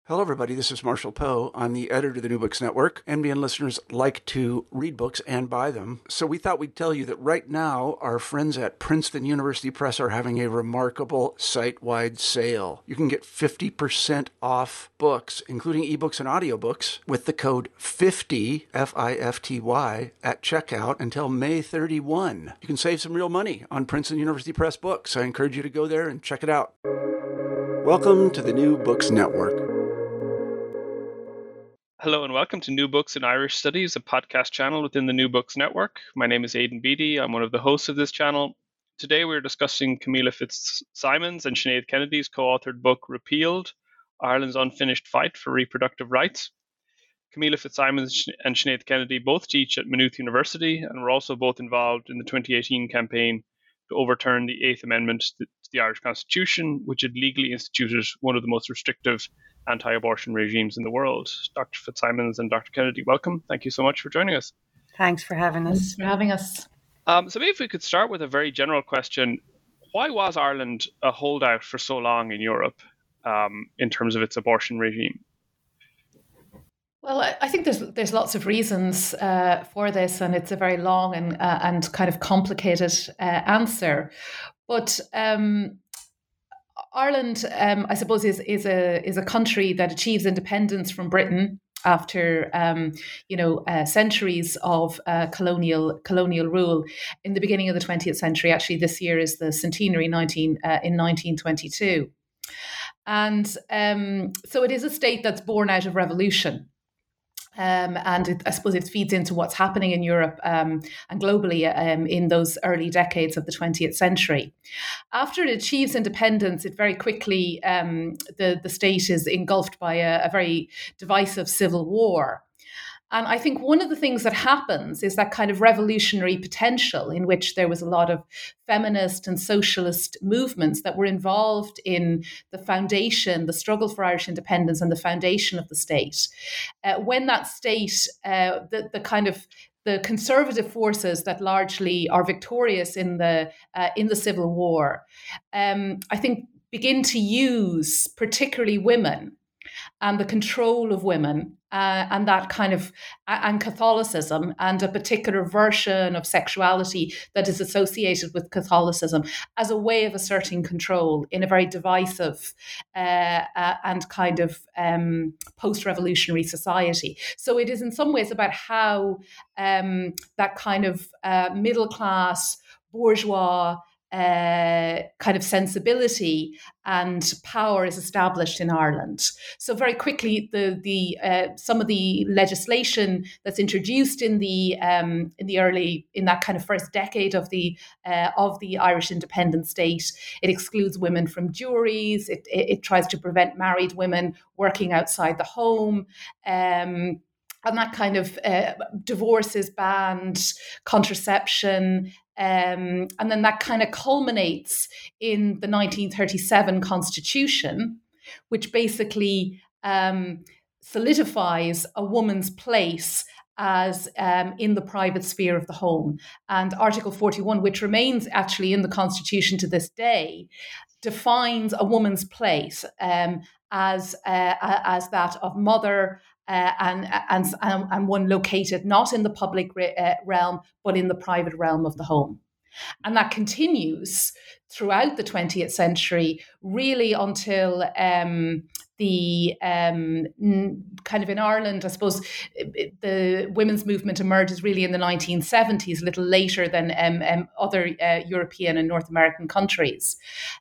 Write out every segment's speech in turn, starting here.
Hello, everybody. This is Marshall Poe. I'm the editor of the New Books Network. NBN listeners like to read books and buy them. So we thought we'd tell you that right now, our friends at Princeton University Press are having a remarkable site-wide sale. You can get 50% off books, including ebooks and audiobooks, with the code 50, F-I-F-T-Y, at checkout until May 31. You can save some real money on Princeton University Press books. I encourage you to go there and check it out. Welcome to the New Books Network. Hello and welcome to New Books in Irish Studies, a podcast channel within the New Books Network. My name is Aidan Beattie. I'm one of the hosts of this channel. Today we're discussing Camilla Fitzsimons and Sinead Kennedy's co-authored book, Repealed, Ireland's Unfinished Fight for Reproductive Rights. Camilla Fitzsimons and Sinead Kennedy both teach at Maynooth University and were also both involved in the 2018 campaign to overturn the Eighth Amendment to the Irish Constitution, which had legally instituted one of the most restrictive anti-abortion regimes in the world. Dr. Fitzsimons and Dr. Kennedy, welcome. Thank you so much for joining us. Thanks for having us. So maybe if we could start with a very general question. Why was Ireland a holdout for so long in Europe in terms of its abortion regime? Well, I think there's lots of reasons for this, and it's a very long and kind of complicated answer. But Ireland, I suppose, is a country that achieves independence from Britain after centuries of colonial rule in the beginning of the 20th century. Actually, this year is the centenary in 1922, and so it is a state that's born out of revolution. I suppose it feeds into what's happening in Europe and globally in those early decades of the 20th century. After it achieves independence, it very quickly, the state is engulfed by a very divisive civil war. And I think one of the things that happens is that kind of revolutionary potential in which there was a lot of feminist and socialist movements that were involved in the foundation, the struggle for Irish independence and the foundation of the state. When that state, the conservative forces that largely are victorious in the Civil War, I think begin to use particularly women and the control of women and that kind of and Catholicism and a particular version of sexuality that is associated with Catholicism as a way of asserting control in a very divisive and kind of post-revolutionary society. So it is in some ways about how that kind of middle class bourgeois kind of sensibility and power is established in Ireland. So very quickly, the some of the legislation that's introduced in that kind of first decade of the Irish independent state, it excludes women from juries. It tries to prevent married women working outside the home. And that kind of divorce is banned, contraception. And then that kind of culminates in the 1937 Constitution, which basically solidifies a woman's place as in the private sphere of the home. And Article 41, which remains actually in the Constitution to this day, defines a woman's place as that of mother, and one located not in the public realm, but in the private realm of the home. And that continues throughout the 20th century, really until the kind of in Ireland, I suppose, the women's movement emerges really in the 1970s, a little later than other European and North American countries.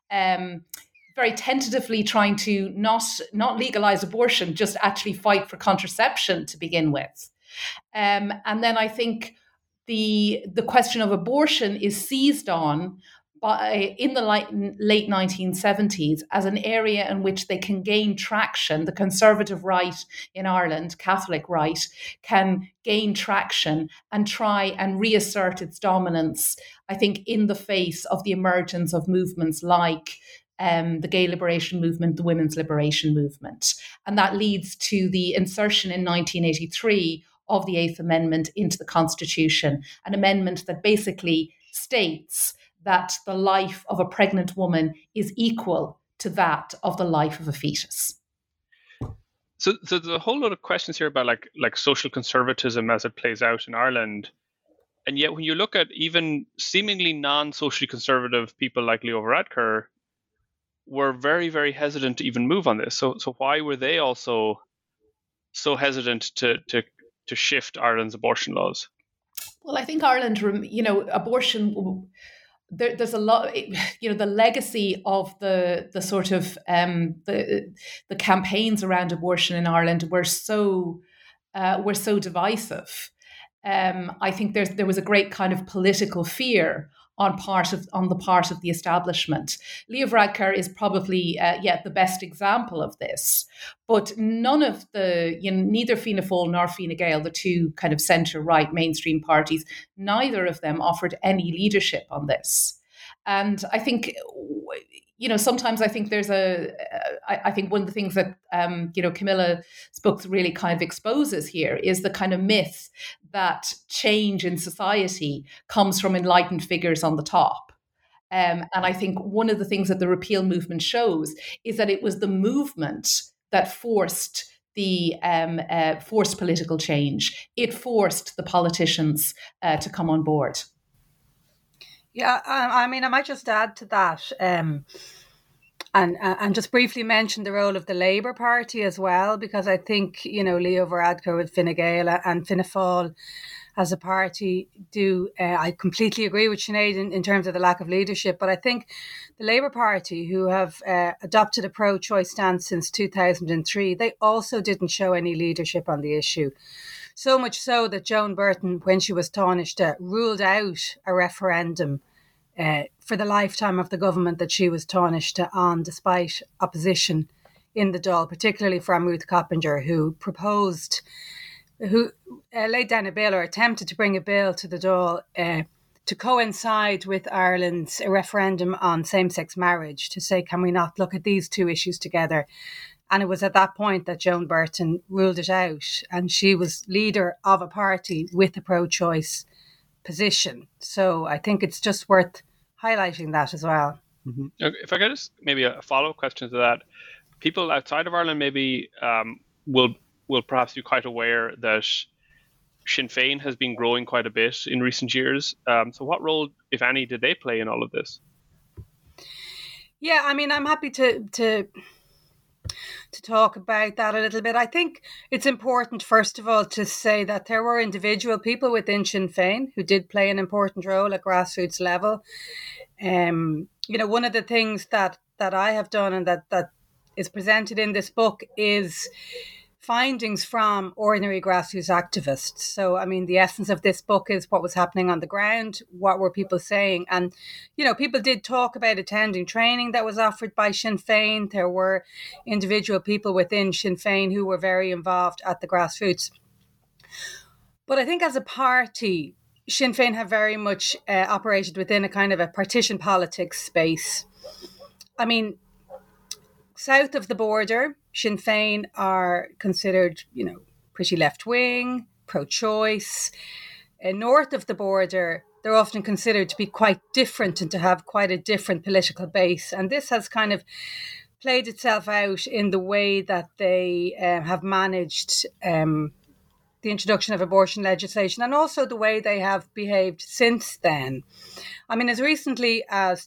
Very tentatively trying to not legalize abortion, just actually fight for contraception to begin with. And then I think the question of abortion is seized on in the late 1970s as an area in which they can gain traction. The conservative right in Ireland, Catholic right, can gain traction and try and reassert its dominance, I think, in the face of the emergence of movements like the gay liberation movement, the women's liberation movement. And that leads to the insertion in 1983 of the Eighth Amendment into the Constitution, an amendment that basically states that the life of a pregnant woman is equal to that of the life of a fetus. So there's a whole lot of questions here about like social conservatism as it plays out in Ireland. And yet when you look at even seemingly non-socially conservative people like Leo Varadkar were very, very hesitant to even move on this. So why were they also so hesitant to shift Ireland's abortion laws? Well, I think Ireland, abortion. There's a lot, the legacy of the sort of the campaigns around abortion in Ireland were so divisive. I think there was a great kind of political fear on the part of the establishment. Leo Varadkar is probably the best example of this. But none of neither Fianna Fáil nor Fine Gael, the two kind of centre-right mainstream parties, neither of them offered any leadership on this. And I think, sometimes I think I think one of the things that, Camilla's book really kind of exposes here is the kind of myth that change in society comes from enlightened figures on the top. And I think one of the things that the repeal movement shows is that it was the movement that forced political change. It forced the politicians to come on board. Yeah, I mean, I might just add to that and just briefly mention the role of the Labour Party as well, because I think, Leo Varadkar with Fine Gael and Fianna Fáil as a party I completely agree with Sinead in terms of the lack of leadership, but I think the Labour Party, who have adopted a pro-choice stance since 2003, they also didn't show any leadership on the issue. So much so that Joan Burton, when she was Taoiseach, ruled out a referendum for the lifetime of the government that she was Taoiseach on, despite opposition in the Dáil, particularly from Ruth Coppinger, who laid down a bill or attempted to bring a bill to the Dáil to coincide with Ireland's referendum on same-sex marriage, to say, can we not look at these two issues together? And it was at that point that Joan Burton ruled it out, and she was leader of a party with a pro-choice position. So I think it's just worth highlighting that as well. Mm-hmm. If I could just maybe a follow-up question to that, people outside of Ireland maybe will perhaps be quite aware that Sinn Féin has been growing quite a bit in recent years. So what role, if any, did they play in all of this? Yeah, I mean, I'm happy to talk about that a little bit. I think it's important, first of all, to say that there were individual people within Sinn Féin who did play an important role at grassroots level. One of the things that I have done and that is presented in this book is findings from ordinary grassroots activists. So, I mean, the essence of this book is what was happening on the ground, what were people saying? And, people did talk about attending training that was offered by Sinn Féin. There were individual people within Sinn Féin who were very involved at the grassroots. But I think as a party, Sinn Féin have very much operated within a kind of a partition politics space. I mean, south of the border, Sinn Féin are considered, pretty left-wing, pro-choice. North of the border, they're often considered to be quite different and to have quite a different political base. And this has kind of played itself out in the way that they have managed the introduction of abortion legislation, and also the way they have behaved since then. I mean, as recently as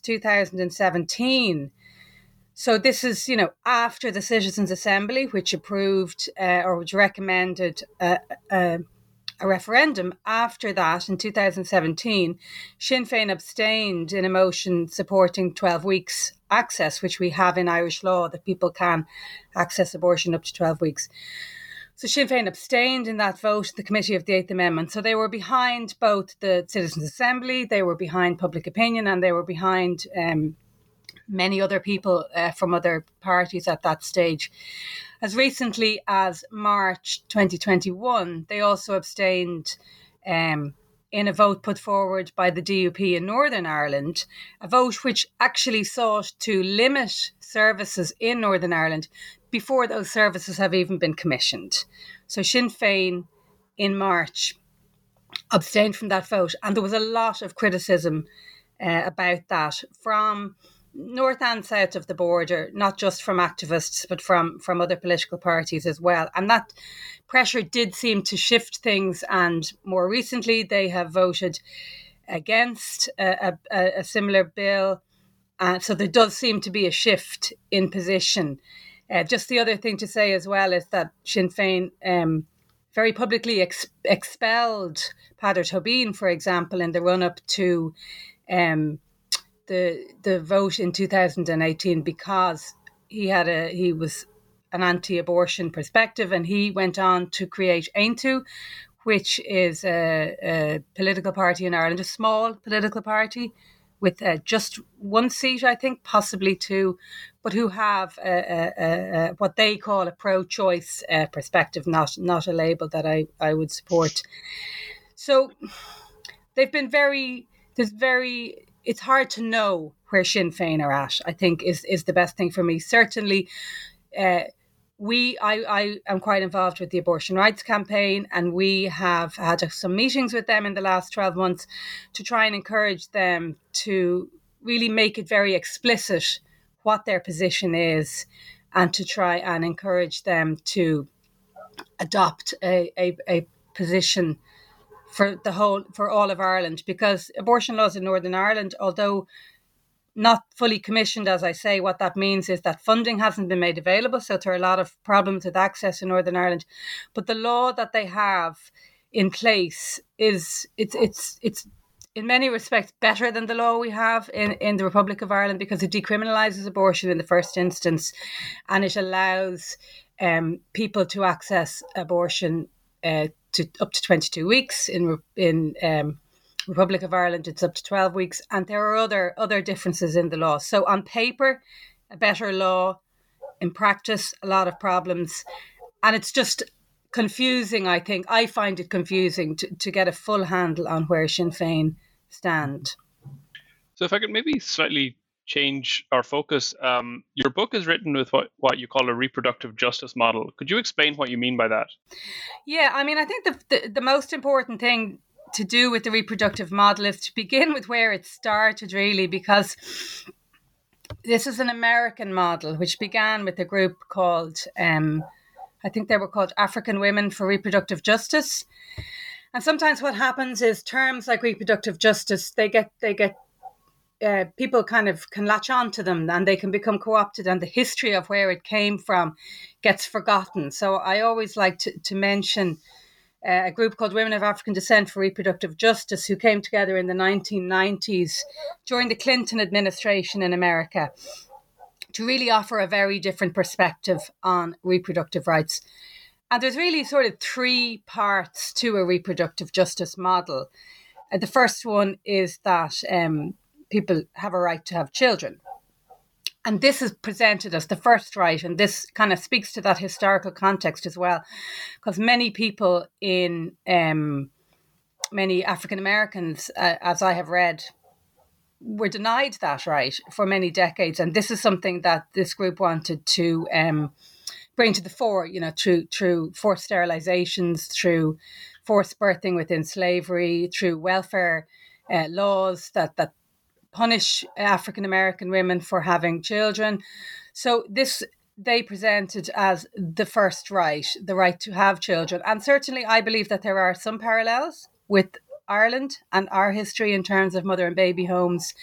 2017, so this is, after the Citizens' Assembly, which approved or which recommended a referendum. After that, in 2017, Sinn Féin abstained in a motion supporting 12 weeks access, which we have in Irish law, that people can access abortion up to 12 weeks. So Sinn Féin abstained in that vote at the Committee of the Eighth Amendment. So they were behind both the Citizens' Assembly, they were behind public opinion, and they were behind many other people from other parties at that stage. As recently as March 2021, they also abstained in a vote put forward by the DUP in Northern Ireland, a vote which actually sought to limit services in Northern Ireland before those services have even been commissioned. So Sinn Féin in March abstained from that vote, and there was a lot of criticism about that from north and south of the border, not just from activists, but from other political parties as well. And that pressure did seem to shift things. And more recently, they have voted against a similar bill. So there does seem to be a shift in position. Just the other thing to say as well is that Sinn Féin very publicly expelled Peadar Tóibín, for example, in the run-up to the vote in 2018, because he was an anti-abortion perspective, and he went on to create Aontú, which is a political party in Ireland, a small political party with just one seat, I think, possibly two, but who have what they call a pro-choice perspective, not a label that I would support. So they've been it's hard to know where Sinn Féin are at, I think, is the best thing for me. Certainly, I am quite involved with the abortion rights campaign, and we have had some meetings with them in the last 12 months to try and encourage them to really make it very explicit what their position is, and to try and encourage them to adopt a position for all of Ireland, because abortion laws in Northern Ireland, although not fully commissioned, as I say, what that means is that funding hasn't been made available. So there are a lot of problems with access in Northern Ireland. But the law that they have in place it's in many respects better than the law we have in the Republic of Ireland, because it decriminalises abortion in the first instance, and it allows people to access abortion to up to 22 weeks. In Republic of Ireland, it's up to 12 weeks, and there are other differences in the law. So on paper, a better law. In practice, a lot of problems, and it's just confusing. I think I find it confusing to get a full handle on where Sinn Féin stand. So if I could maybe slightly change our focus, your book is written with what you call a reproductive justice model. Could you explain what you mean by that? Yeah, I mean, I think the most important thing to do with the reproductive model is to begin with where it started, really, because this is an American model which began with a group called, I think they were called African Women for Reproductive Justice. And sometimes what happens is terms like reproductive justice, they get people kind of can latch on to them, and they can become co-opted, and the history of where it came from gets forgotten. So I always like to mention a group called Women of African Descent for Reproductive Justice, who came together in the 1990s during the Clinton administration in America to really offer a very different perspective on reproductive rights. And there's really sort of three parts to a reproductive justice model. The first one is that people have a right to have children. And this is presented as the first right, and this kind of speaks to that historical context as well, because many people in many African Americans, as I have read, were denied that right for many decades, and this is something that this group wanted to bring to the fore. You know, through forced sterilizations, through forced birthing within slavery, through welfare laws that punish African American women for having children. So this they presented as the first right, the right to have children. And certainly I believe that there are some parallels with Ireland and our history in terms of mother and baby homes,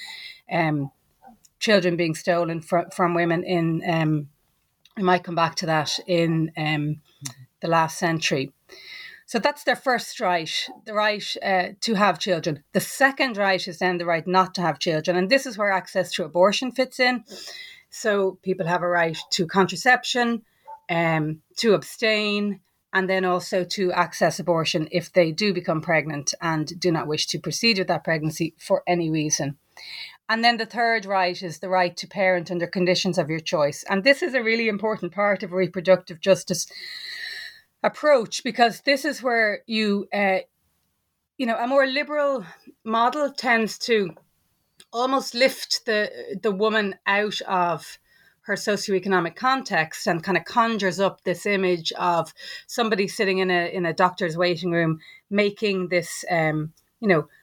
children being stolen from women in, I might come back to that, in the last century. So that's their first right, the right to have children. The second right is then the right not to have children. And this is where access to abortion fits in. So people have a right to contraception, to abstain, and then also to access abortion if they do become pregnant and do not wish to proceed with that pregnancy for any reason. And then the third right is the right to parent under conditions of your choice. And this is a really important part of reproductive justice approach, because this is where a more liberal model tends to almost lift the woman out of her socioeconomic context and kind of conjures up this image of somebody sitting in a doctor's waiting room making this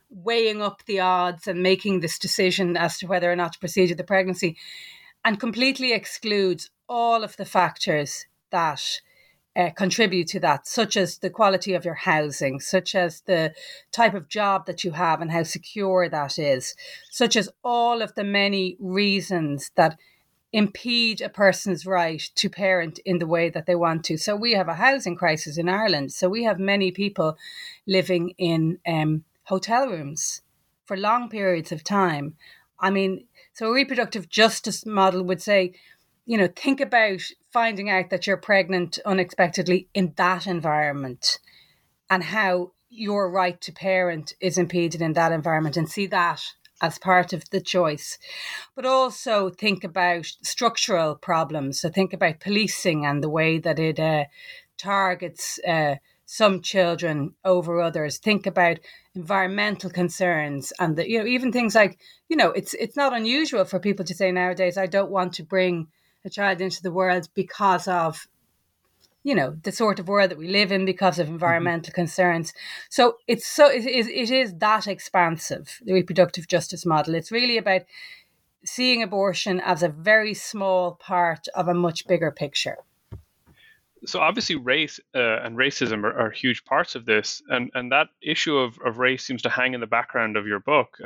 weighing up the odds and making this decision as to whether or not to proceed with the pregnancy, and completely excludes all of the factors that contribute to that, such as the quality of your housing, such as the type of job that you have and how secure that is, such as all of the many reasons that impede a person's right to parent in the way that they want to. So we have a housing crisis in Ireland. So we have many people living in hotel rooms for long periods of time. I mean, so a reproductive justice model would say, think about finding out that you're pregnant unexpectedly in that environment and how your right to parent is impeded in that environment, and see that as part of the choice. But also think about structural problems. So think about policing and the way that it targets some children over others. Think about environmental concerns and even things like, it's not unusual for people to say nowadays, I don't want to bring a child into the world because of the sort of world that we live in, because of environmental concerns. So it is that expansive, the reproductive justice model. It's really about seeing abortion as a very small part of a much bigger picture. So obviously race and racism are huge parts of this, and that issue of race seems to hang in the background of your book,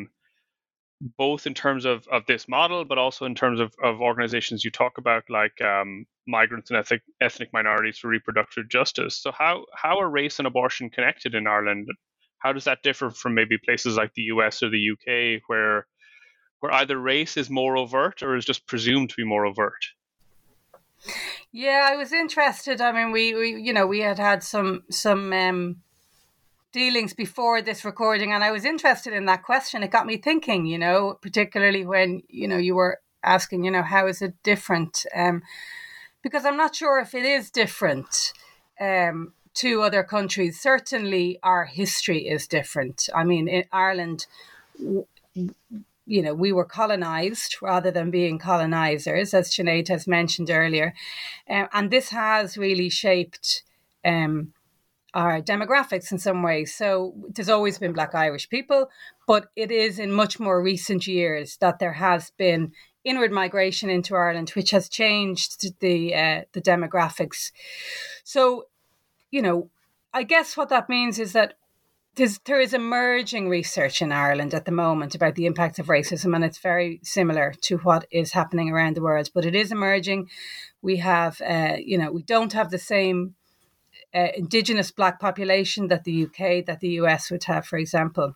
both in terms of this model, but also in terms of organizations you talk about, like migrants and ethnic minorities for reproductive justice. So how are race and abortion connected in Ireland? How does that differ from maybe places like the US or the UK, where either race is more overt or is just presumed to be more overt? Yeah, I was interested. I mean, we had some dealings before this recording, and I was interested in that question. It got me thinking, particularly when, you were asking, how is it different? Because I'm not sure if it is different to other countries. Certainly our history is different. I mean, in Ireland, we were colonized rather than being colonizers, as Sinead has mentioned earlier. And this has really shaped our demographics in some ways. So there's always been Black Irish people, but it is in much more recent years that there has been inward migration into Ireland, which has changed the demographics. So, I guess what that means is that there is emerging research in Ireland at the moment about the impacts of racism, and it's very similar to what is happening around the world. But it is emerging. We have, we don't have the same Indigenous Black population that the UK, that the US would have, for example.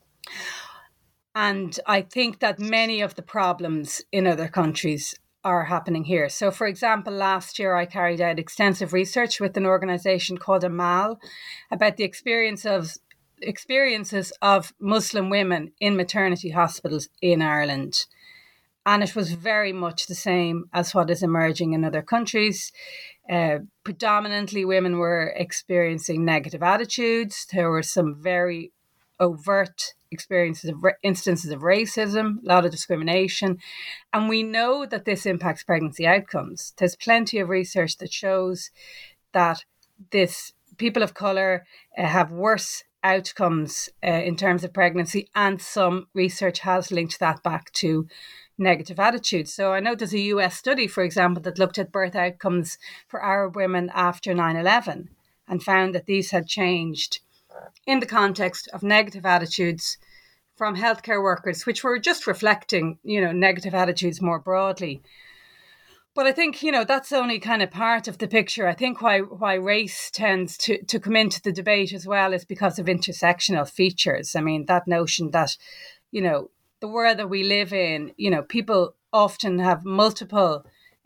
And I think that many of the problems in other countries are happening here. So, for example, last year I carried out extensive research with an organisation called Amal about the experiences of Muslim women in maternity hospitals in Ireland. And it was very much the same as what is emerging in other countries. Predominantly, women were experiencing negative attitudes. There were some very overt instances of racism, a lot of discrimination. And we know that this impacts pregnancy outcomes. There's plenty of research that shows that people of colour have worse outcomes in terms of pregnancy, and some research has linked that back to negative attitudes. So I know there's a US study, for example, that looked at birth outcomes for Arab women after 9/11 and found that these had changed in the context of negative attitudes from healthcare workers, which were just reflecting, negative attitudes more broadly. But I think, that's only kind of part of the picture. I think why race tends to come into the debate as well is because of intersectional features. I mean, that notion that, the world that we live in, people often have multiple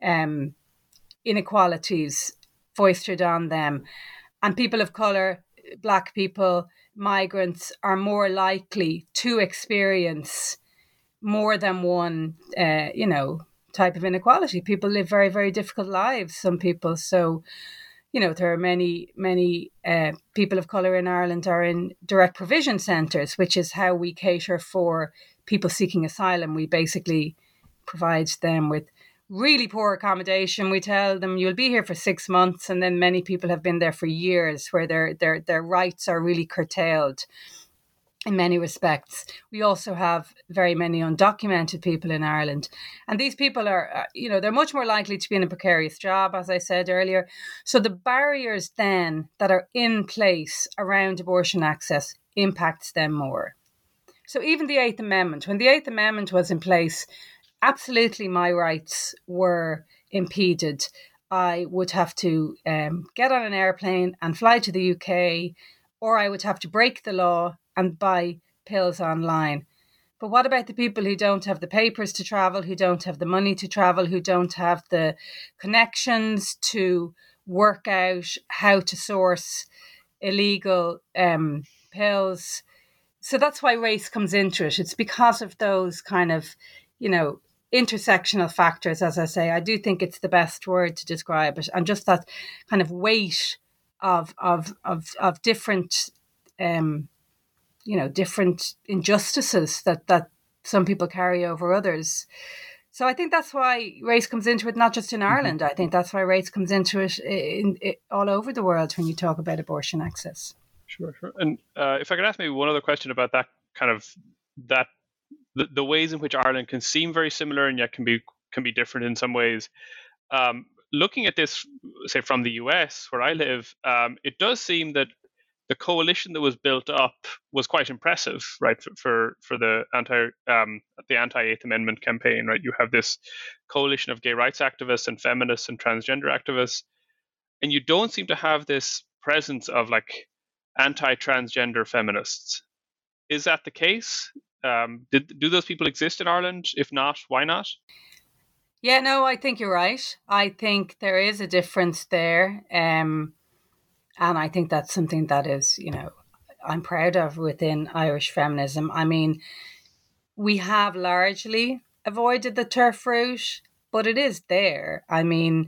inequalities foisted on them. And people of colour, Black people, migrants are more likely to experience more than one, type of inequality. People live very, very difficult lives, some people. So, there are many people of colour in Ireland are in direct provision centres, which is how we cater for people seeking asylum. We basically provide them with really poor accommodation. We tell them you'll be here for 6 months, and then many people have been there for years, where their rights are really curtailed. in many respects. We also have very many undocumented people in Ireland. And these people are, they're much more likely to be in a precarious job, as I said earlier. So the barriers then that are in place around abortion access impacts them more. So even the Eighth Amendment, when the Eighth Amendment was in place, absolutely my rights were impeded. I would have to get on an airplane and fly to the UK, or I would have to break the law and buy pills online. But what about the people who don't have the papers to travel, who don't have the money to travel, who don't have the connections to work out how to source illegal pills? So that's why race comes into it. It's because of those kind of, intersectional factors, as I say. I do think it's the best word to describe it, and just that kind of weight of different different injustices that some people carry over others. So I think that's why race comes into it, not just in Ireland. Mm-hmm. I think that's why race comes into it in all over the world when you talk about abortion access. Sure. And if I could ask maybe one other question about that kind of the ways in which Ireland can seem very similar and yet can be different in some ways. Looking at this, say from the US where I live, it does seem that the coalition that was built up was quite impressive, right? For the anti-Eighth Amendment campaign, right? You have this coalition of gay rights activists and feminists and transgender activists, and you don't seem to have this presence of like anti-transgender feminists. Is that the case? Do those people exist in Ireland? If not, why not? Yeah, no, I think you're right. I think there is a difference there. And I think that's something that is, I'm proud of within Irish feminism. I mean, we have largely avoided the turf route, but it is there. I mean,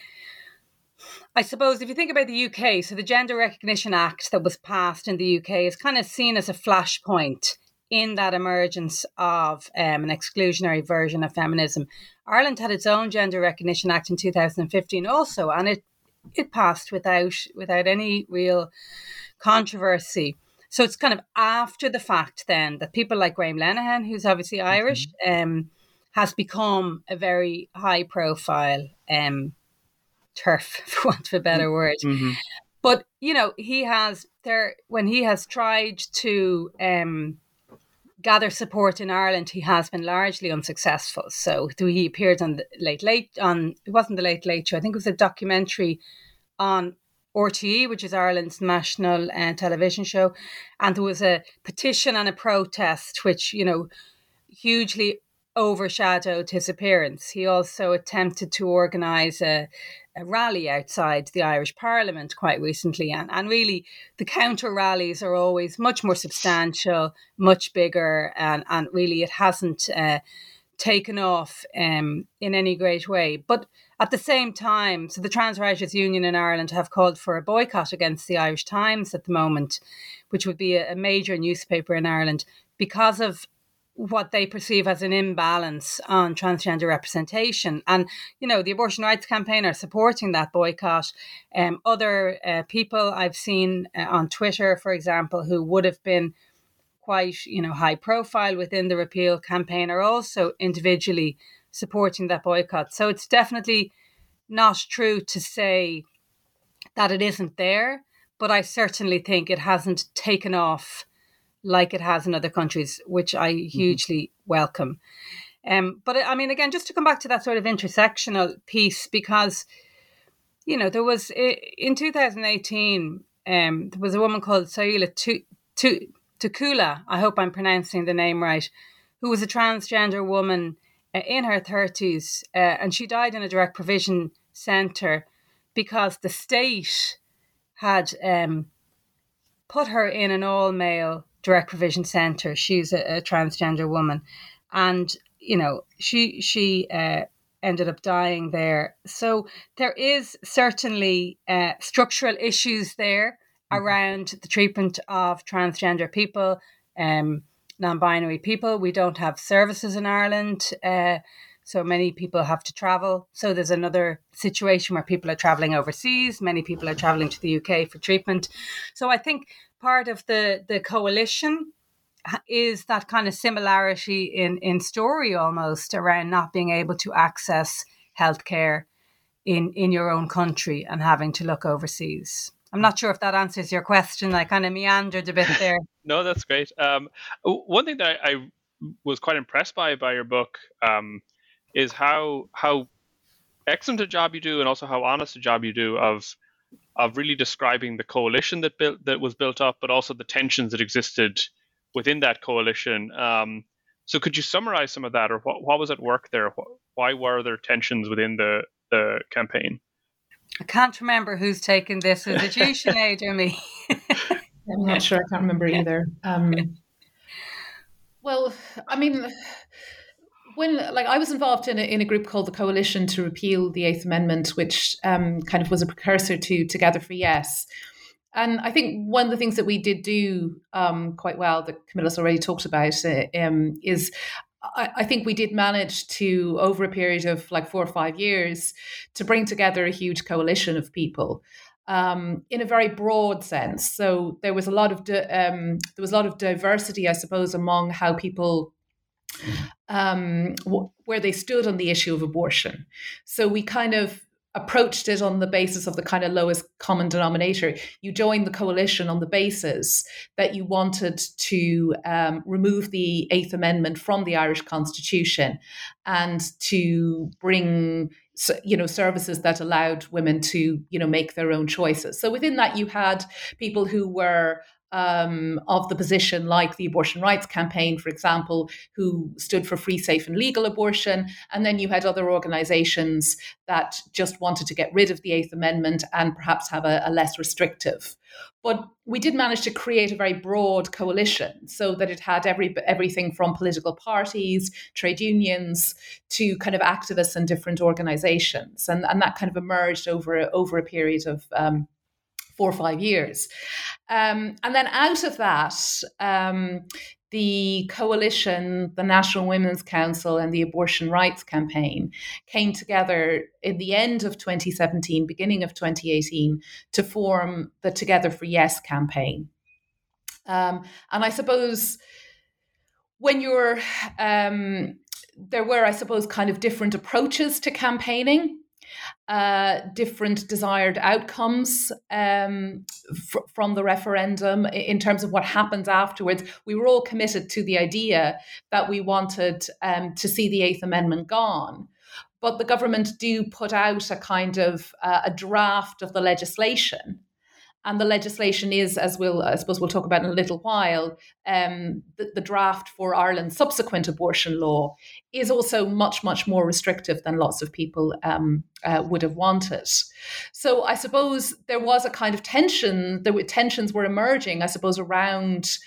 I suppose if you think about the UK, so the Gender Recognition Act that was passed in the UK is kind of seen as a flashpoint in that emergence of an exclusionary version of feminism. Ireland had its own Gender Recognition Act in 2015 also, and it passed without any real controversy. So it's kind of after the fact then that people like Graham Lenihan, who's obviously Irish, has become a very high profile turf, for want of a better word. Mm-hmm. But, when he has tried to gather support in Ireland, he has been largely unsuccessful. So he appeared on the it wasn't the Late Show, I think it was a documentary on RTE, which is Ireland's national television show. And there was a petition and a protest, which, hugely overshadowed his appearance. He also attempted to organise a rally outside the Irish Parliament quite recently. And really, the counter rallies are always much more substantial, much bigger. And really, it hasn't taken off in any great way. But at the same time, so the Trans Writers Union in Ireland have called for a boycott against the Irish Times at the moment, which would be a major newspaper in Ireland, because of what they perceive as an imbalance on transgender representation. And, the Abortion Rights Campaign are supporting that boycott. Other people I've seen on Twitter, for example, who would have been quite, high profile within the repeal campaign are also individually supporting that boycott. So it's definitely not true to say that it isn't there, but I certainly think it hasn't taken off like it has in other countries, which I hugely welcome. But I mean, again, just to come back to that sort of intersectional piece, because, there was in 2018, there was a woman called Saila Tukula, I hope I'm pronouncing the name right, who was a transgender woman in her 30s, and she died in a direct provision centre because the state had put her in an all-male direct provision centre. She's a transgender woman, and she ended up dying there. So there is certainly structural issues there around the treatment of transgender people, non-binary people. We don't have services in Ireland, so many people have to travel. So there's another situation where people are travelling overseas. Many people are travelling to the UK for treatment. So I think part of the coalition is that kind of similarity in story almost around not being able to access healthcare in your own country and having to look overseas. I'm not sure if that answers your question. I kind of meandered a bit there. No, that's great. One thing that I was quite impressed by your book is how excellent a job you do, and also how honest a job you do of really describing the coalition that was built up, but also the tensions that existed within that coalition. So could you summarize some of that, or what was at work there? Why were there tensions within the campaign? I can't remember who's taken this. Is it you, Sinead, or me? I'm not sure. I can't remember either. Well, I mean, when I was involved in a group called the Coalition to Repeal the Eighth Amendment, which kind of was a precursor to Together for Yes. And I think one of the things that we did do quite well, that Camilla's already talked about, is I think we did manage to, over a period of like 4 or 5 years, to bring together a huge coalition of people in a very broad sense. So there was a lot of diversity, I suppose, among how people where they stood on the issue of abortion. So we kind of approached it on the basis of the kind of lowest common denominator. You joined the coalition on the basis that you wanted to remove the Eighth Amendment from the Irish Constitution and to bring services that allowed women to make their own choices. So within that, you had people who were of the position, like the Abortion Rights Campaign, for example, who stood for free, safe and legal abortion. And then you had other organizations that just wanted to get rid of the Eighth Amendment and perhaps have a less restrictive. But we did manage to create a very broad coalition so that it had everything from political parties, trade unions, to kind of activists and different organizations. And that kind of emerged over a period of 4 or 5 years. And then out of that, the coalition, the National Women's Council and the Abortion Rights Campaign came together in the end of 2017, beginning of 2018, to form the Together for Yes campaign. And I suppose when you're, there were, I suppose, kind of different approaches to campaigning. Different desired outcomes from the referendum in terms of what happens afterwards. We were all committed to the idea that we wanted to see the Eighth Amendment gone. But the government do put out a kind of a draft of the legislation. And the legislation is, I suppose we'll talk about in a little while, the draft for Ireland's subsequent abortion law is also much, much more restrictive than lots of people would have wanted. So I suppose there was a kind of tension, tensions were emerging, I suppose, around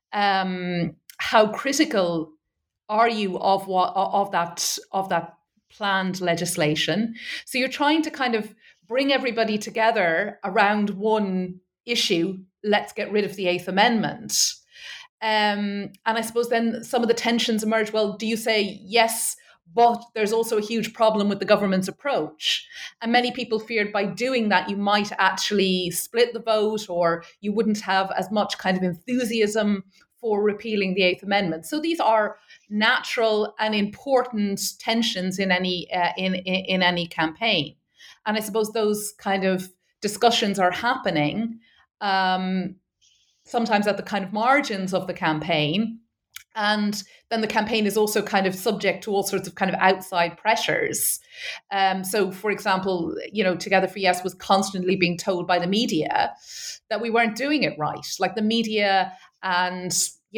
how critical are you of that planned legislation. So you're trying to kind of bring everybody together around one issue. Let's get rid of the Eighth Amendment. And I suppose then some of the tensions emerge. Well, do you say yes, but there's also a huge problem with the government's approach? And many people feared by doing that, you might actually split the vote, or you wouldn't have as much kind of enthusiasm for repealing the Eighth Amendment. So these are natural and important tensions in any in any campaign. And I suppose those kind of discussions are happening sometimes at the kind of margins of the campaign. And then the campaign is also kind of subject to all sorts of kind of outside pressures. So, for example, Together for Yes was constantly being told by the media that we weren't doing it right. Like the media had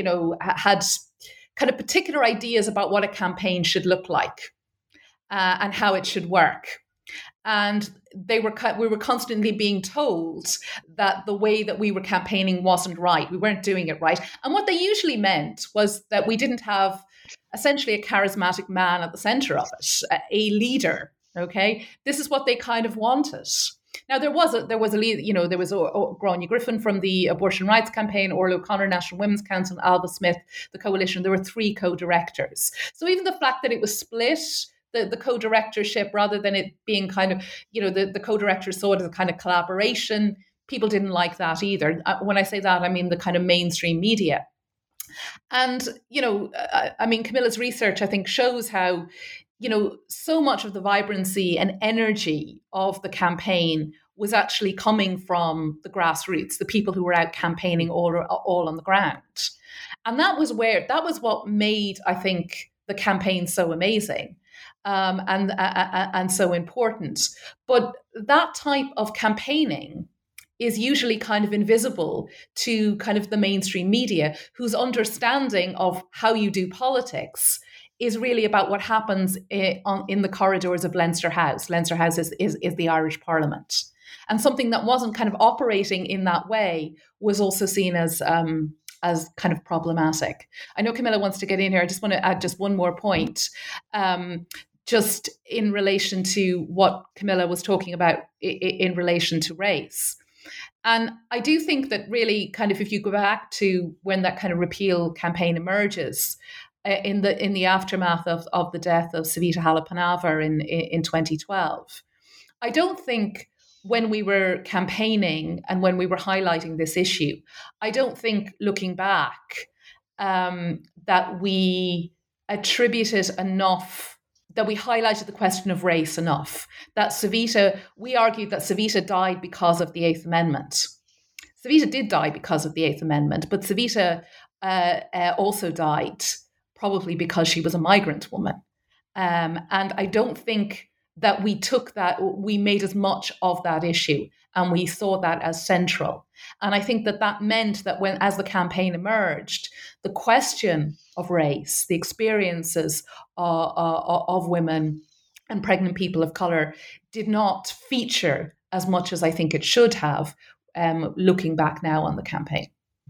kind of particular ideas about what a campaign should look like and how it should work. And we were constantly being told that the way that we were campaigning wasn't right. We weren't doing it right. And what they usually meant was that we didn't have essentially a charismatic man at the center of it, a leader. Okay, this is what they kind of wanted. Now there was a lead. There was Gráinne Griffin from the Abortion Rights Campaign, Orla O'Connor, National Women's Council, Alba Smith, the coalition. There were 3 co-directors. So even the fact that it was split, the co-directorship, rather than it being kind of, the co-directors saw it as a kind of collaboration. People didn't like that either. When I say that, I mean the kind of mainstream media. And, I mean, Camilla's research, I think, shows how, so much of the vibrancy and energy of the campaign was actually coming from the grassroots, the people who were out campaigning all on the ground. And that was what made, I think, the campaign so amazing. And so important. But that type of campaigning is usually kind of invisible to kind of the mainstream media, whose understanding of how you do politics is really about what happens in the corridors of Leinster House. Leinster House is the Irish Parliament. And something that wasn't kind of operating in that way was also seen as kind of problematic. I know Camilla wants to get in here. I just want to add just one more point. Just in relation to what Camilla was talking about in relation to race. And I do think that really kind of if you go back to when that kind of repeal campaign emerges in the aftermath of the death of Savita Halappanavar in 2012, I don't think when we were campaigning and when we were highlighting this issue, I don't think looking back that we attributed enough, that we highlighted the question of race enough, we argued that Savita died because of the Eighth Amendment. Savita did die because of the Eighth Amendment, but Savita also died probably because she was a migrant woman. And I don't think that we made as much of that issue and we saw that as central. And I think that meant that as the campaign emerged, the question of race, the experiences of women and pregnant people of colour did not feature as much as I think it should have, looking back now on the campaign.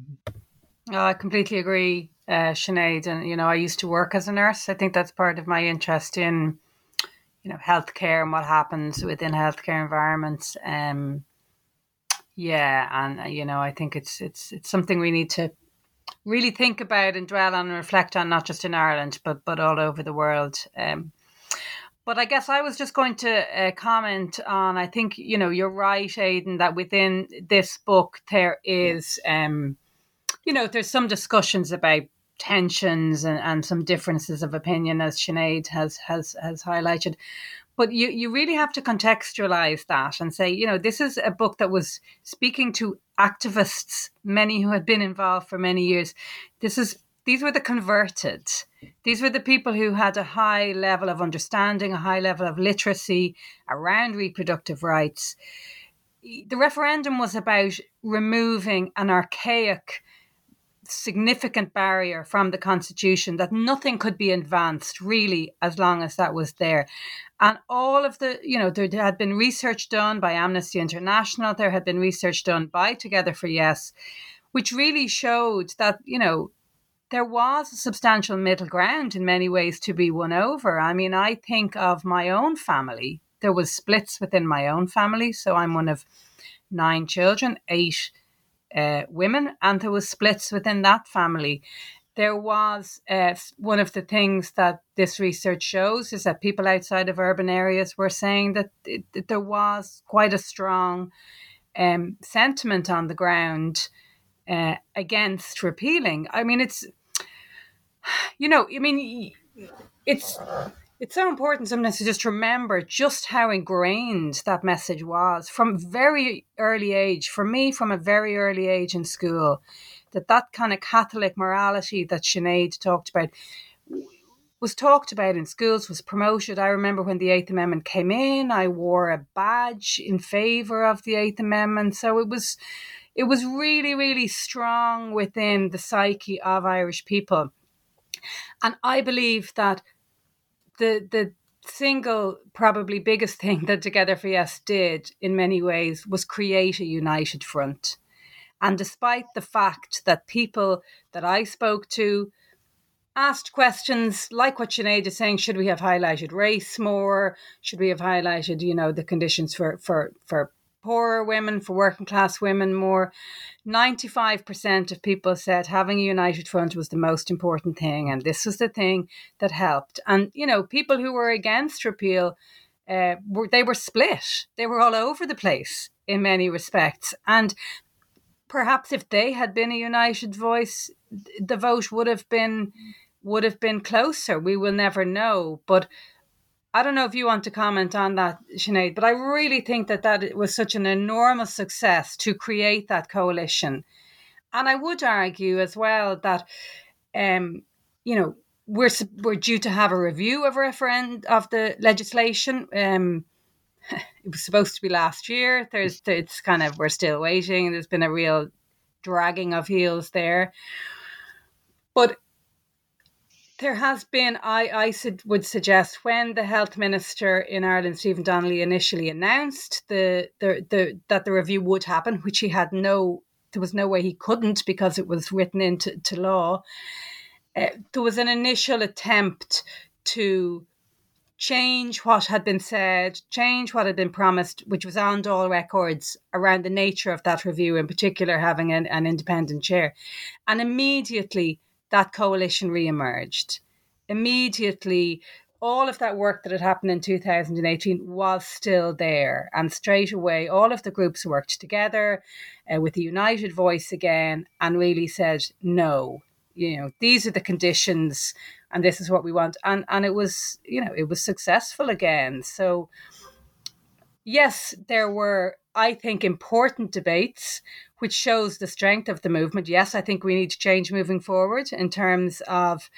I completely agree, Sinead. And, I used to work as a nurse. I think that's part of my interest in, healthcare and what happens within healthcare environments. I think it's something we need to really think about and dwell on and reflect on, not just in Ireland, but all over the world. But I guess I was just going to comment on, I think, you're right, Aidan, that within this book there is, there's some discussions about tensions and some differences of opinion, as Sinead has highlighted. But you really have to contextualize that and say, this is a book that was speaking to activists, many who had been involved for many years. These were the converted. These were the people who had a high level of understanding, a high level of literacy around reproductive rights. The referendum was about removing an archaic, significant barrier from the Constitution, that nothing could be advanced really as long as that was there. And all of the, there had been research done by Amnesty International, there had been research done by Together for Yes, which really showed that, there was a substantial middle ground in many ways to be won over. I mean, I think of my own family. There was splits within my own family. So I'm one of 9 children, 8 women, and there was splits within that family. There was one of the things that this research shows is that people outside of urban areas were saying that there was quite a strong sentiment on the ground against repealing. I mean, it's so important sometimes to just remember just how ingrained that message was from very early age. For me, from a very early age in school, that kind of Catholic morality that Sinead talked about was talked about in schools, was promoted. I remember when the Eighth Amendment came in, I wore a badge in favour of the Eighth Amendment. So it was really, really strong within the psyche of Irish people. And I believe that the single, probably biggest thing that Together for Yes did in many ways was create a united front. And despite the fact that people that I spoke to asked questions like what Sinead is saying, should we have highlighted race more? Should we have highlighted, the conditions for poorer women, for working class women more? 95% of people said having a united front was the most important thing, and this was the thing that helped. And people who were against repeal, they were split. They were all over the place in many respects. And perhaps if they had been a united voice, the vote would have been closer. We will never know. But I don't know if you want to comment on that, Sinead, but I really think that it was such an enormous success to create that coalition. And I would argue as well that, we're due to have a review of the legislation. It was supposed to be last year. We're still waiting. There's been a real dragging of heels there. But there has been, I would suggest, when the health minister in Ireland, Stephen Donnelly, initially announced that the review would happen, which there was no way he couldn't because it was written into law. There was an initial attempt to change what had been said, change what had been promised, which was on Dáil records, around the nature of that review, in particular having an independent chair. And immediately that coalition re-emerged. Immediately, all of that work that had happened in 2018 was still there. And straight away, all of the groups worked together with a united voice again and really said, no, these are the conditions and this is what we want. And it was, it was successful again. So yes, there were, I think, important debates, which shows the strength of the movement. Yes, I think we need to change moving forward in terms of,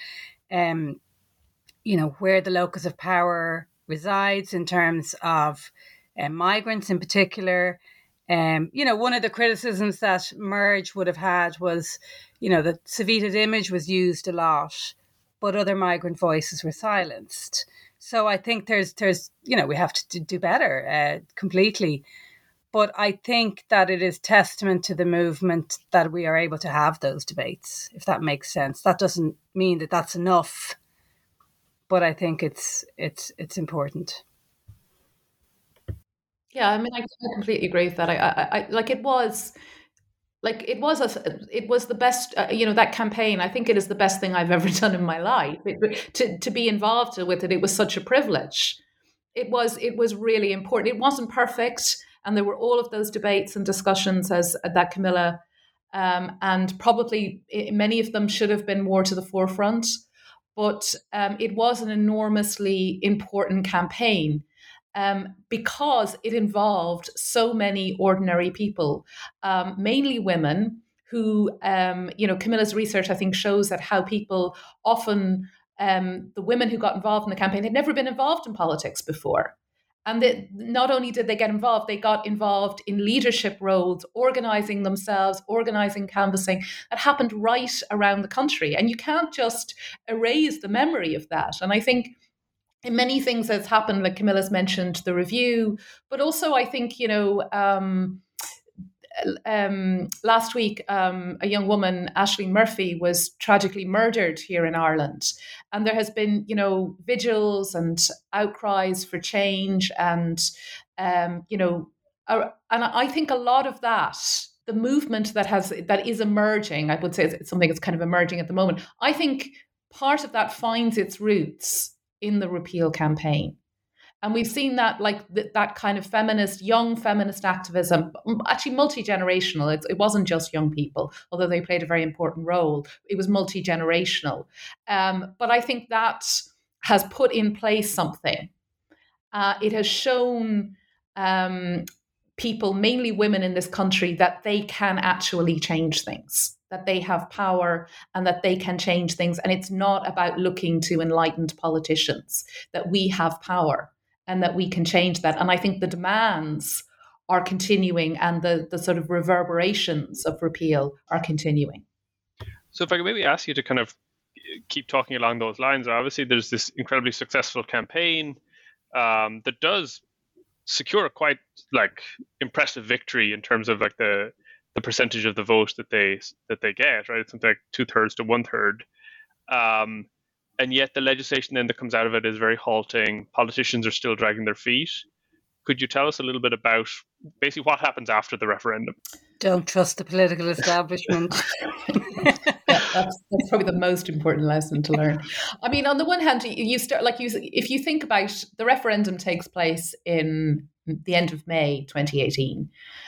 where the locus of power resides, in terms of migrants in particular. One of the criticisms that Merge would have had was, that Savita's image was used a lot, but other migrant voices were silenced. So I think there's we have to do better completely. But I think that it is testament to the movement that we are able to have those debates, if that makes sense. That doesn't mean that that's enough, but I think it's important. Yeah, I mean, I completely agree with that. It was the best, that campaign. I think it is the best thing I've ever done in my life. To be involved with it, it was such a privilege. It was really important. It wasn't perfect, and there were all of those debates and discussions that Camilla, and probably many of them should have been more to the forefront. But it was an enormously important campaign. Because it involved so many ordinary people, mainly women who, Camilla's research, I think, shows that how people often, the women who got involved in the campaign had never been involved in politics before. And not only did they get involved, they got involved in leadership roles, organizing themselves, organizing canvassing. That happened right around the country. And you can't just erase the memory of that. And I think in many things that's happened, like Camilla's mentioned, the review, but also I think, last week, a young woman, Aisling Murphy, was tragically murdered here in Ireland. And there has been, vigils and outcries for change. And I think a lot of that, the movement that is emerging, I would say it's something that's kind of emerging at the moment. I think part of that finds its roots in the repeal campaign. And we've seen that, that kind of young feminist activism, actually multi-generational. It wasn't just young people, although they played a very important role. It was multi-generational. But I think that has put in place something. It has shown people, mainly women in this country, that they can actually change things, that they have power and that they can change things. And it's not about looking to enlightened politicians, that we have power and that we can change that. And I think the demands are continuing and the sort of reverberations of repeal are continuing. So if I could maybe ask you to kind of keep talking along those lines, obviously there's this incredibly successful campaign that does secure a quite impressive victory in terms of the percentage of the vote that they get, right? It's something like 2/3 to 1/3. And yet the legislation then that comes out of it is very halting. Politicians are still dragging their feet. Could you tell us a little bit about basically what happens after the referendum? Don't trust the political establishment. That's probably the most important lesson to learn. I mean, on the one hand, if you think about the referendum takes place in the end of May 2018.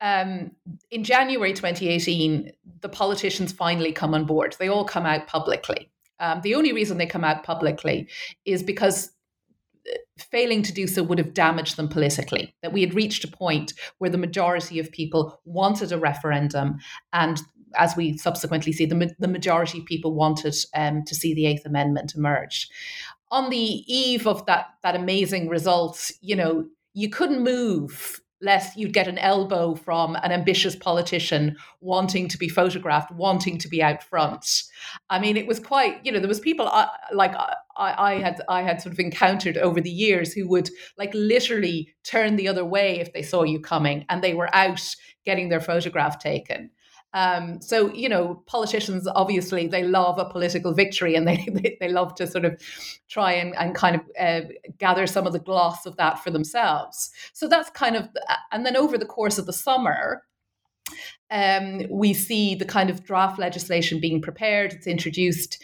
in January 2018, the politicians finally come on board. They all come out publicly. The only reason they come out publicly is because failing to do so would have damaged them politically, that we had reached a point where the majority of people wanted a referendum, and as we subsequently see, the majority of people wanted to see the Eighth Amendment emerge. On the eve of that amazing result, you couldn't move lest you'd get an elbow from an ambitious politician wanting to be photographed, wanting to be out front. I mean, it was quite, there was people I had sort of encountered over the years who would literally turn the other way if they saw you coming, and they were out getting their photograph taken. So, politicians, obviously, they love a political victory, and they love to sort of try and kind of gather some of the gloss of that for themselves. So that's kind of, and then over the course of the summer, we see the kind of draft legislation being prepared. It's introduced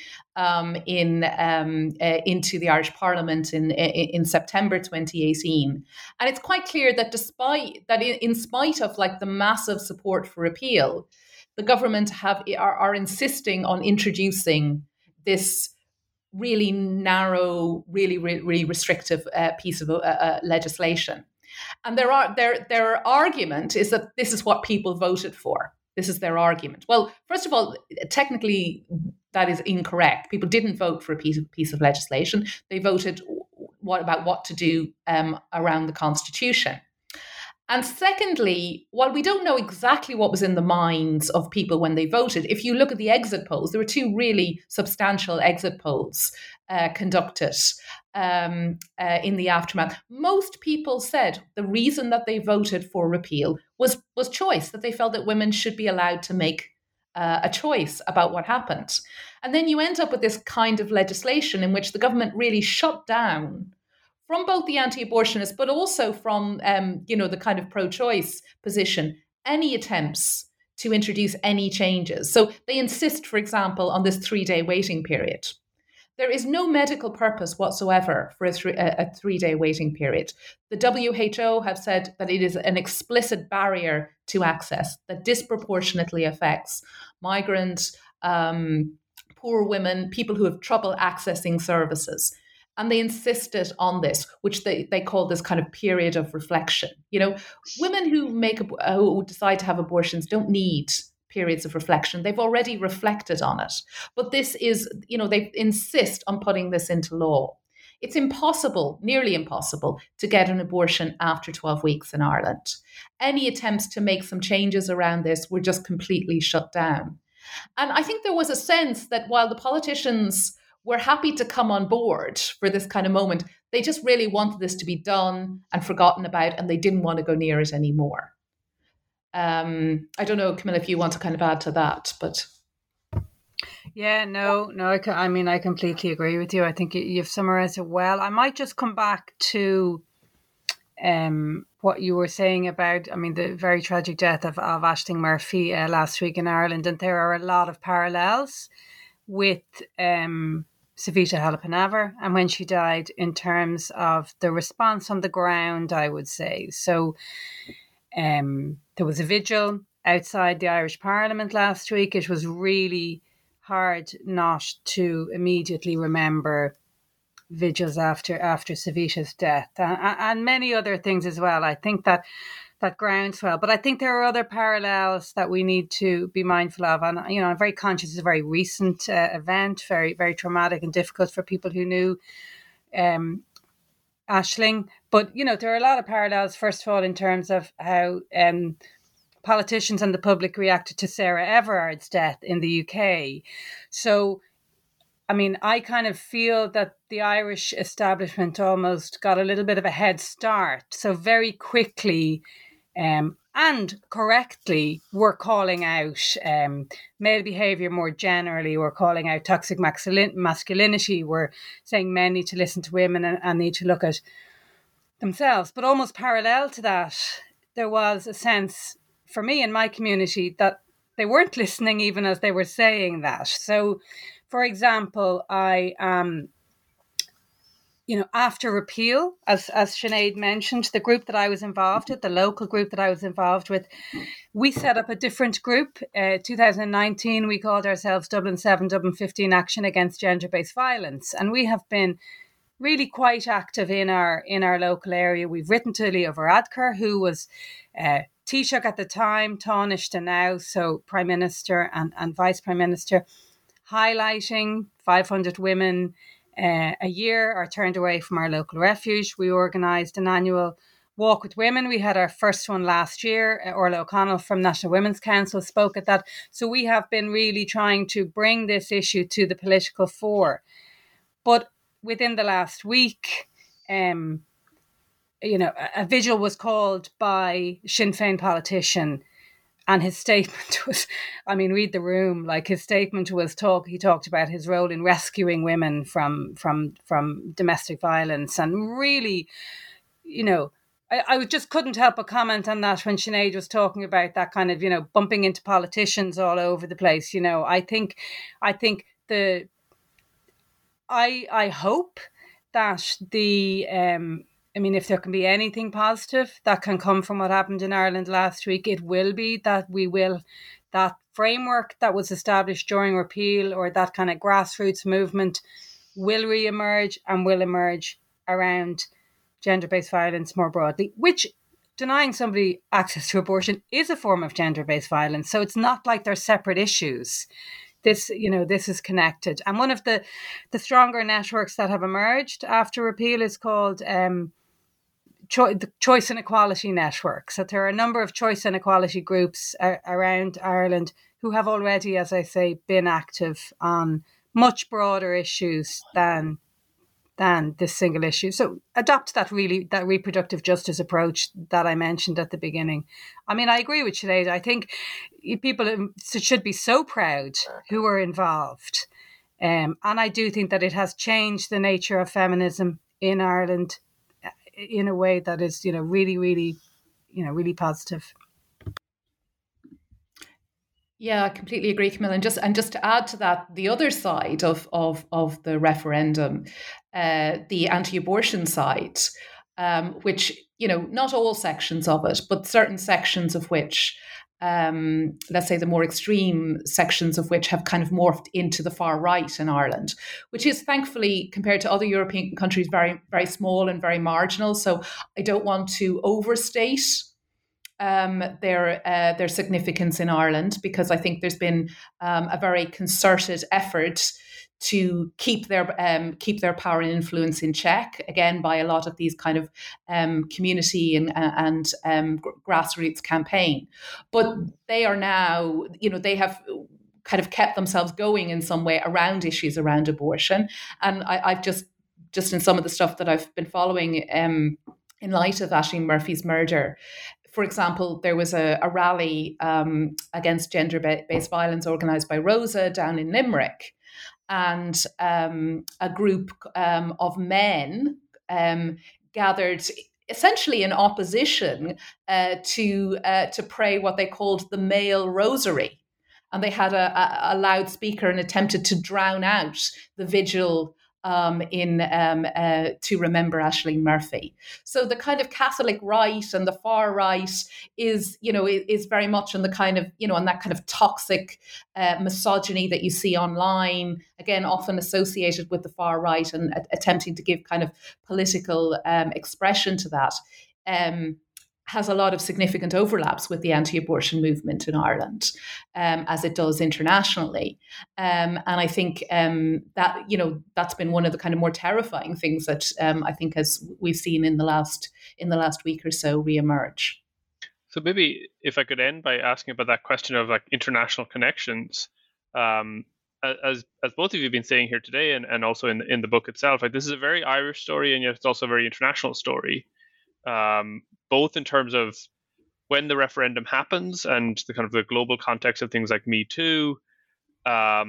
into the Irish Parliament in September 2018, and it's quite clear that in spite of the massive support for repeal, the government are insisting on introducing this really narrow, really restrictive piece of legislation. And their argument is that this is what people voted for. This is their argument. Well, first of all, technically, that is incorrect. People didn't vote for a piece of legislation. They voted about what to do around the Constitution. And secondly, while we don't know exactly what was in the minds of people when they voted, if you look at the exit polls, there were two really substantial exit polls conducted in the aftermath. Most people said the reason that they voted for repeal was choice, that they felt that women should be allowed to make a choice about what happened. And then you end up with this kind of legislation in which the government really shut down, from both the anti-abortionists, but also from, the kind of pro-choice position, any attempts to introduce any changes. So they insist, for example, on this 3-day waiting period. There is no medical purpose whatsoever for a 3-day waiting period. The WHO have said that it is an explicit barrier to access that disproportionately affects migrants, poor women, people who have trouble accessing services. And they insisted on this, which they call this kind of period of reflection. Women who decide to have abortions don't need periods of reflection. They've already reflected on it. But this is, they insist on putting this into law. It's impossible, nearly impossible, to get an abortion after 12 weeks in Ireland. Any attempts to make some changes around this were just completely shut down. And I think there was a sense that while the politicians were happy to come on board for this kind of moment, they just really wanted this to be done and forgotten about, and they didn't want to go near it anymore. I don't know, Camilla, if you want to kind of add to that, but... Yeah, no, I completely agree with you. I think you've summarized it well. I might just come back to what you were saying about, the very tragic death of Aisling Murphy last week in Ireland. And there are a lot of parallels with Savita Halappanavar and when she died in terms of the response on the ground, I would say. So there was a vigil outside the Irish Parliament last week. It was really hard not to immediately remember vigils after Savita's death and many other things as well. I think that groundswell, but I think there are other parallels that we need to be mindful of. And, I'm very conscious it's a very recent event, very, very traumatic and difficult for people who knew Aisling. But, there are a lot of parallels, first of all, in terms of how politicians and the public reacted to Sarah Everard's death in the UK. So, I kind of feel that the Irish establishment almost got a little bit of a head start. So very quickly and correctly, we're calling out male behaviour more generally. We're calling out toxic masculinity. We're saying men need to listen to women and need to look at themselves. But almost parallel to that, there was a sense for me in my community that they weren't listening even as they were saying that. So, for example, I after repeal, as Sinead mentioned, the group that I was involved with, the local group that I was involved with, we set up a different group. 2019, we called ourselves Dublin 7, Dublin 15 Action Against Gender-Based Violence. And we have been really quite active in our local area. We've written to Leo Varadkar, who was Taoiseach at the time, Taoiseach now, so Prime Minister and Vice Prime Minister, highlighting 500 women a year are turned away from our local refuge. We organised an annual walk with women. We had our first one last year. Orla O'Connell from National Women's Council spoke at that. So we have been really trying to bring this issue to the political fore. But within the last week, a vigil was called by Sinn Féin politician. And his statement was, read the room. Like, his statement was he talked about his role in rescuing women from domestic violence. And really, I just couldn't help but comment on that when Sinead was talking about that kind of, bumping into politicians all over the place. I hope that if there can be anything positive that can come from what happened in Ireland last week, it will be that that framework that was established during repeal, or that kind of grassroots movement, will re-emerge and will emerge around gender-based violence more broadly, which denying somebody access to abortion is a form of gender-based violence. So it's not like they're separate issues. This is connected. And one of the stronger networks that have emerged after repeal is called the Choice and Equality Network. So there are a number of choice and equality groups around Ireland who have already, as I say, been active on much broader issues than this single issue. So adopt that reproductive justice approach that I mentioned at the beginning. I agree with Sinead. I think people should be so proud who are involved. And I do think that it has changed the nature of feminism in Ireland in a way that is, really, really, really positive. Yeah, I completely agree, Camilla. And just to add to that, the other side of the referendum, the anti-abortion side, which, not all sections of it, but certain sections of which, let's say the more extreme sections of which have kind of morphed into the far right in Ireland, which is thankfully, compared to other European countries, very, very small and very marginal. So I don't want to overstate their significance in Ireland, because I think there's been a very concerted effort to keep their power and influence in check, again by a lot of these kind of community and grassroots campaign. But they are now, they have kind of kept themselves going in some way around issues around abortion. And I've just in some of the stuff that I've been following in light of Aisling Murphy's murder. For example, there was a rally against gender-based violence organised by Rosa down in Limerick, and a group of men gathered essentially in opposition to pray what they called the male rosary. And they had a loudspeaker and attempted to drown out the vigil to remember Aisling Murphy. So the kind of Catholic right and the far right is very much on the kind of, on that kind of toxic misogyny that you see online, again, often associated with the far right, and attempting to give kind of political expression to that. Has a lot of significant overlaps with the anti-abortion movement in Ireland, as it does internationally. And I think that, that's been one of the kind of more terrifying things that I think, as we've seen in the last week or so, reemerge. So maybe if I could end by asking about that question of like international connections, as both of you have been saying here today, and also in the book itself, like, this is a very Irish story, and yet it's also a very international story. Both in terms of when the referendum happens and the kind of the global context of things like Me Too, but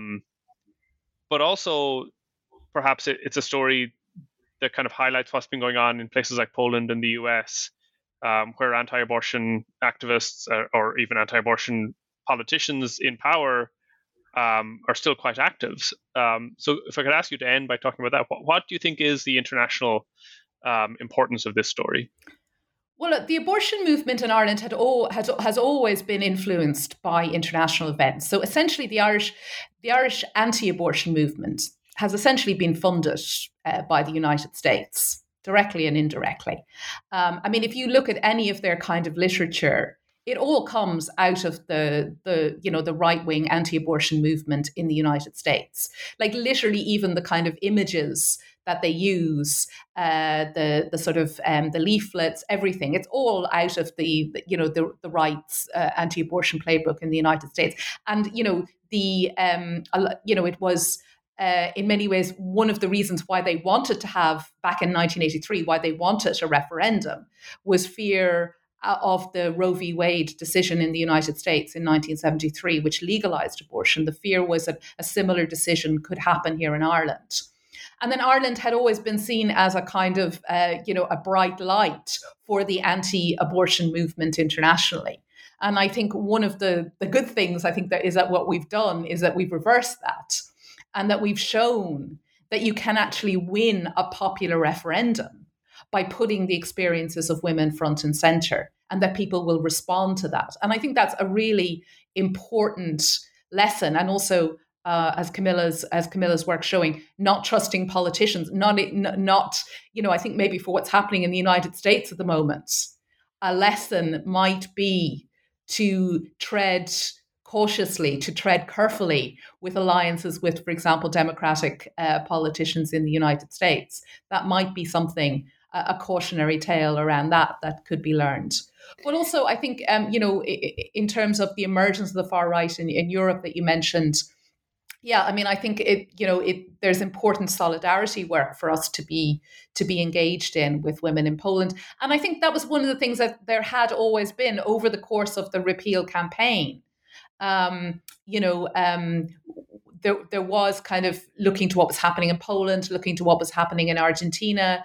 also perhaps it's a story that kind of highlights what's been going on in places like Poland and the US, where anti-abortion activists or even anti-abortion politicians in power are still quite active. So if I could ask you to end by talking about that, what do you think is the international importance of this story? Well, the abortion movement in Ireland has always been influenced by international events. So essentially, the Irish anti-abortion movement has essentially been funded by the United States, directly and indirectly. I mean, if you look at any of their kind of literature, it all comes out of the right-wing anti-abortion movement in the United States. Like literally, even the kind of images that they use, the sort of the leaflets, everything. It's all out of the rights anti-abortion playbook in the United States, and it was. In many ways, one of the reasons why they wanted to have, back in 1983, why they wanted a referendum was fear of the Roe v. Wade decision in the United States in 1973, which legalized abortion. The fear was that a similar decision could happen here in Ireland. And then Ireland had always been seen as a kind of, a bright light for the anti-abortion movement internationally. And I think one of the good things, I think, that what we've done is that we've reversed that, and that we've shown that you can actually win a popular referendum by putting the experiences of women front and center, and that people will respond to that. And I think that's a really important lesson. And also, as Camilla's work showing, not trusting politicians, not I think maybe for what's happening in the United States at the moment, a lesson might be to tread cautiously, to tread carefully with alliances with, for example, Democratic politicians in the United States. That might be something, a cautionary tale around that could be learned. But also, I think, in terms of the emergence of the far right in Europe that you mentioned, yeah, I mean, I think there's important solidarity work for us to be engaged in with women in Poland. And I think that was one of the things that there had always been over the course of the repeal campaign. There was kind of looking to what was happening in Poland, looking to what was happening in Argentina.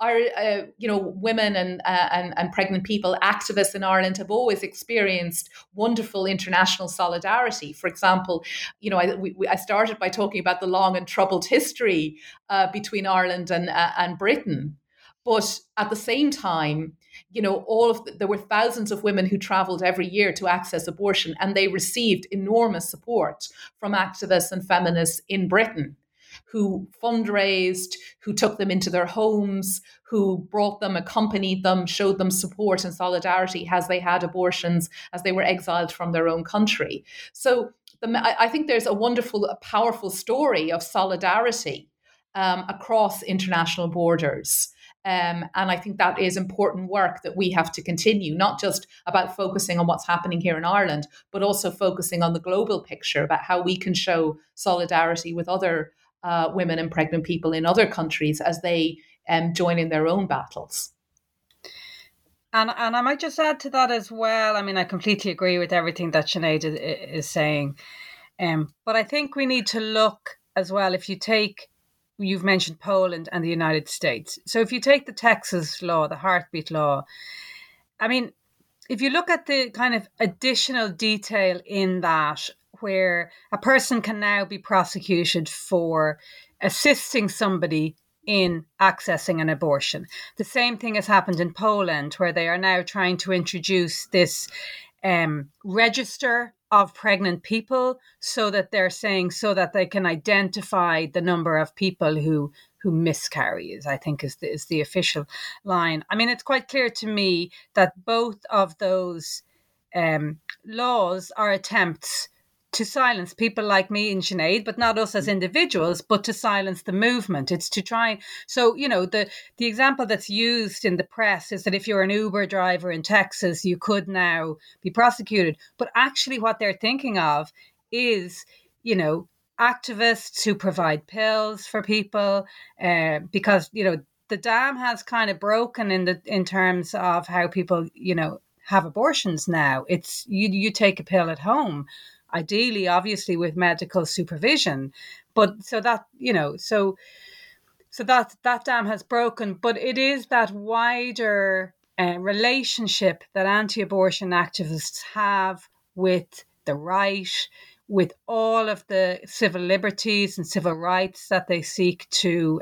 Women and pregnant people, activists in Ireland, have always experienced wonderful international solidarity. For example, I started by talking about the long and troubled history between Ireland and Britain, but at the same time, there were thousands of women who traveled every year to access abortion, and they received enormous support from activists and feminists in Britain who fundraised, who took them into their homes, who brought them, accompanied them, showed them support and solidarity as they had abortions, as they were exiled from their own country. So I think there's a wonderful, a powerful story of solidarity across international borders. And I think that is important work that we have to continue, not just about focusing on what's happening here in Ireland, but also focusing on the global picture about how we can show solidarity with other women and pregnant people in other countries as they join in their own battles. And I might just add to that as well. I mean, I completely agree with everything that Sinead is saying. But I think we need to look as well, you've mentioned Poland and the United States. So if you take the Texas law, the heartbeat law, I mean, if you look at the kind of additional detail in that, where a person can now be prosecuted for assisting somebody in accessing an abortion. The same thing has happened in Poland, where they are now trying to introduce this register of pregnant people, so that they can identify the number of people who miscarry, I think is the official line. I mean, it's quite clear to me that both of those laws are attempts to silence people like me and Sinead, but not us as individuals, but to silence the movement. It's to try. So, the example that's used in the press is that if you're an Uber driver in Texas, you could now be prosecuted. But actually what they're thinking of is, activists who provide pills for people, because, the dam has kind of broken in terms of how people, have abortions now. It's you take a pill at home. Ideally, obviously, with medical supervision, but so that that dam has broken. But it is that wider relationship that anti-abortion activists have with the right, with all of the civil liberties and civil rights that they seek to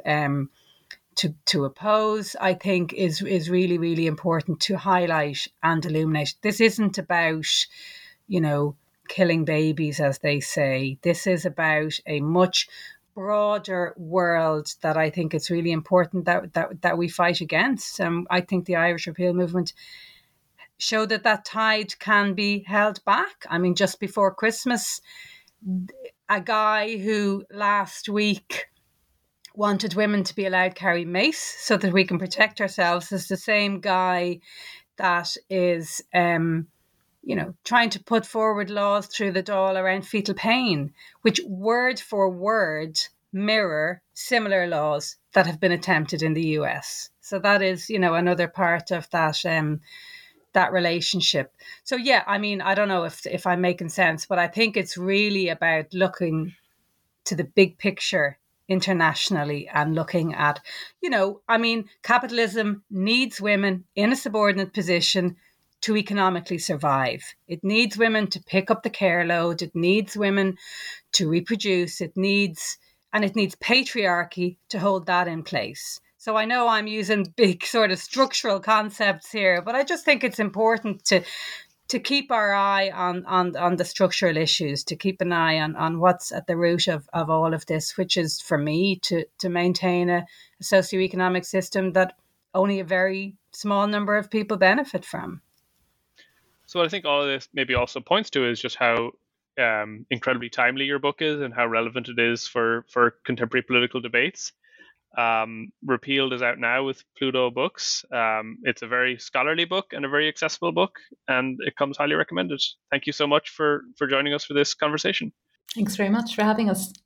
oppose, I think is really, really important to highlight and illuminate. This isn't about, killing babies, as they say. This is about a much broader world that I think it's really important that we fight against. I think the Irish Repeal movement showed that tide can be held back. I mean, just before Christmas, a guy who last week wanted women to be allowed to carry mace so that we can protect ourselves is the same guy that is, trying to put forward laws through the Dáil around fetal pain, which word for word mirror similar laws that have been attempted in the US. So that is, another part of that relationship. So yeah, I mean, I don't know if I'm making sense, but I think it's really about looking to the big picture internationally and looking at, capitalism needs women in a subordinate position to economically survive. It needs women to pick up the care load. It needs women to reproduce. It needs patriarchy to hold that in place. So I know I'm using big sort of structural concepts here, but I just think it's important to keep our eye on the structural issues, to keep an eye on what's at the root of all of this, which is, for me, to maintain a socioeconomic system that only a very small number of people benefit from. So what I think all of this maybe also points to is just how incredibly timely your book is and how relevant it is for contemporary political debates. Repealed is out now with Pluto Books. It's a very scholarly book and a very accessible book, and it comes highly recommended. Thank you so much for joining us for this conversation. Thanks very much for having us.